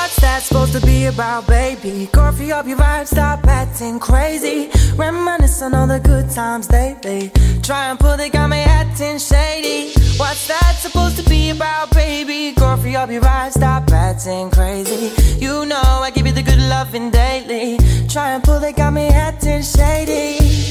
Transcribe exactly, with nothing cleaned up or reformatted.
What's that supposed to be about, baby? Coffee up your vibe, stop acting crazy. Reminisce on all the good times lately. Try and pull, they got me acting shady. What's that supposed to be about, baby? Coffee up your vibe, stop acting crazy. You know I give you the good loving daily. Try and pull, they got me acting shady.